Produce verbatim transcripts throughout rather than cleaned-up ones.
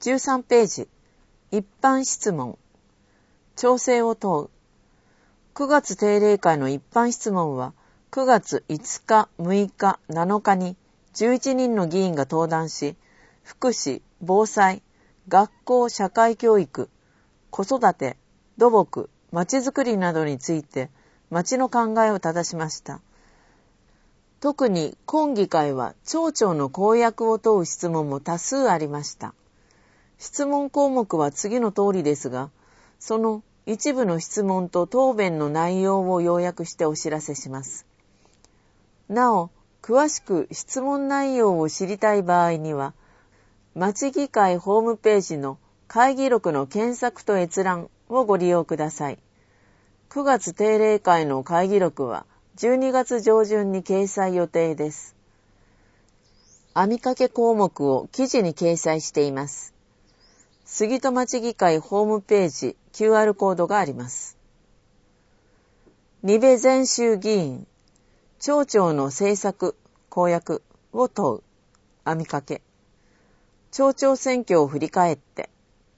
じゅうさんページ、一般質問。調整を問う。くがつ定例会の一般質問は、くがついつか、むいか、なのかにじゅういちにんの議員が登壇し、福祉、防災、学校社会教育、子育て、土木、まちづくりなどについて、町の考えを正しました。特に今議会は町長の公約を問う質問も多数ありました。質問項目は次の通りですが、その一部の質問と答弁の内容を要約してお知らせします。なお、詳しく質問内容を知りたい場合には、町議会ホームページの会議録の検索と閲覧をご利用ください。くがつ定例会の会議録はじゅうにがつ上旬に掲載予定です。網掛け項目を記事に掲載しています。杉戸町議会ホームページ キューアール コードがあります。にべ全州議員、町長の政策、公約を問う、網掛け。町長選挙を振り返って。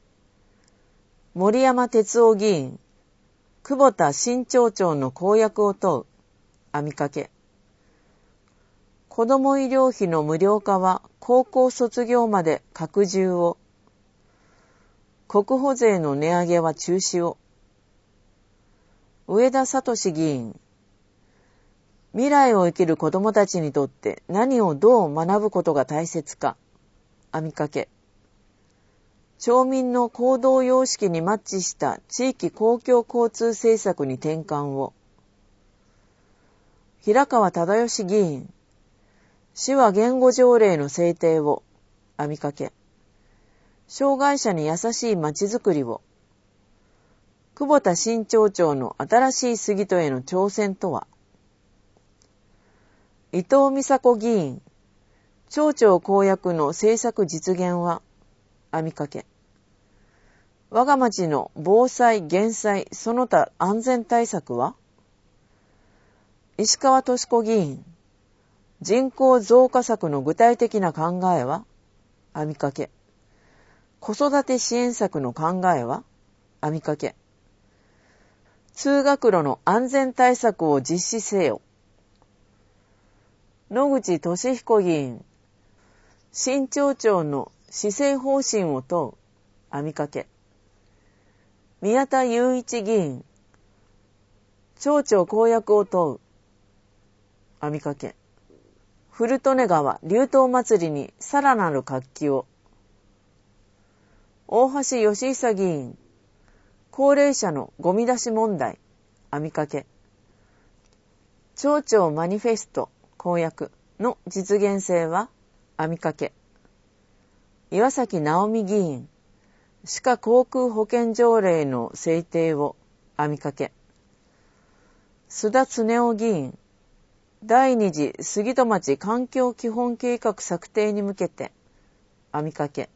森山哲夫議員、久保田新町長の公約を問う、網掛け。子ども医療費の無料化は高校卒業まで拡充を。国保税の値上げは中止を。上田聡議員、未来を生きる子どもたちにとって何をどう学ぶことが大切か、網掛け。町民の行動様式にマッチした地域公共交通政策に転換を。平川忠義議員、手話言語条例の制定を、網掛け。障害者に優しいまちづくりを。久保田新町長の新しい杉戸への挑戦とは。伊藤美佐子議員、町長公約の政策実現は、網掛け。我が町の防災・減災、その他安全対策は。石川敏子議員、人口増加策の具体的な考えは、網掛け。子育て支援策の考えは、網掛け。通学路の安全対策を実施せよ。野口俊彦議員、新町長の施政方針を問う、網掛け。宮田雄一議員、町長公約を問う、網掛け。古利根川流湯祭りにさらなる活気を。大橋義久議員、高齢者のゴミ出し問題、網掛け。町長マニフェスト公約の実現性は、網掛け。岩崎直美議員、歯科航空保険条例の制定を、網掛け。須田恒夫議員、第二次杉戸町環境基本計画策定に向けて、網掛け。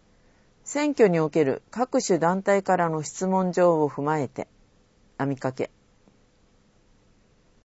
選挙における各種団体からの質問状を踏まえて、網掛け。